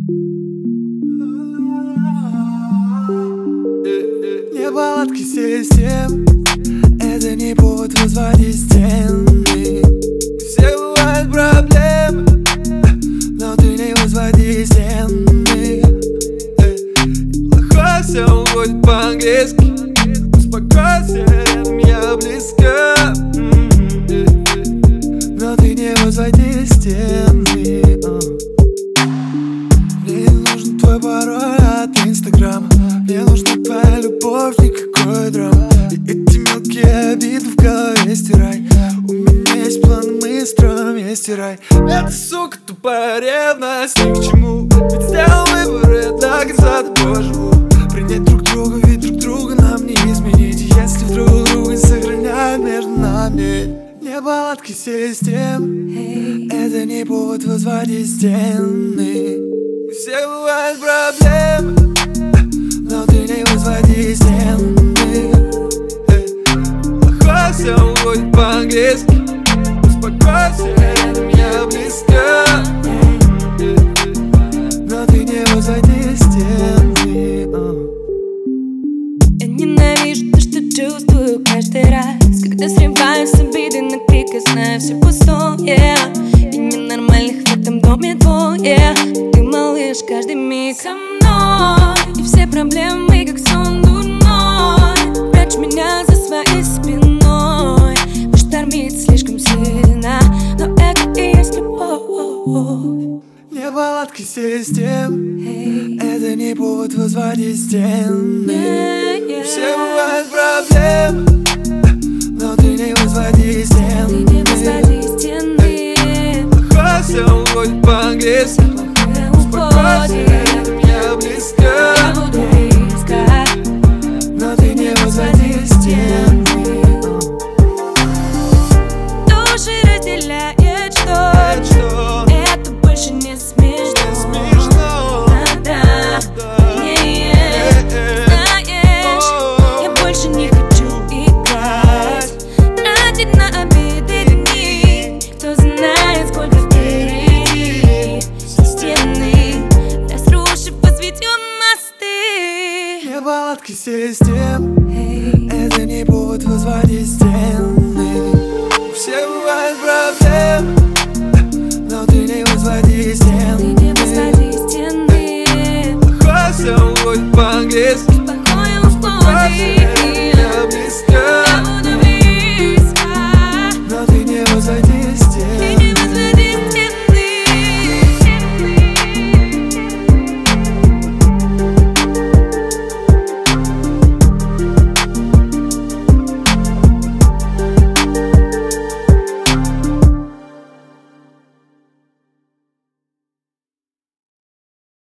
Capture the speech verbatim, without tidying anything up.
Неполадки систем — это не повод возводить стены. Все бывают проблемы, но ты не возводи стены. Плохое все будет по-английски. Успокойся, рядом я близко. Но ты не возводи стены. Мне не нужен твой пароль от инстаграма. Мне нужна твоя любовь, никакой драмы. И эти мелкие обиды в голове стирай. У меня есть план, мы строим весь рай. Эта сука тупая ревность ни к чему. Ведь сделал выбор, я так и за тобой живу. Принять друг друга, ведь друг друга нам не изменить. Если вдруг друга не сохраняют между нами. Неполадки систем — это не повод возводить стены. Все бывают проблемы, но ты не возводи стены. Плохое все будет по-английски. Успокойся, рядом я близко. Но ты не возводи стены. Я ненавижу то, что чувствую каждый раз, когда срываюсь с обиды на крик, я знаю, все пустое. И ненормальных в этом доме двое. Ты, малыш, каждый миг со мной. И все проблемы, как сон дурной. Прячь меня за своей спиной. Пусть штормит слишком сильно, но это и есть любовь. Неполадки систем — это не повод возводить стены. Все бывают проблемы, но ты не возводи стены. Плохое все будет по-английски. Успокойся, рядом я близко. Но ты не возводи стены. Души разделяет, что это больше не смешно. Да-да, знаешь, я больше не хочу играть, тратить на обиды дни. Кто знает, сколько впереди. Все стены разрушив, возведем мосты. Неполадки систем — это не повод возводить стены. Все бывают проблемы,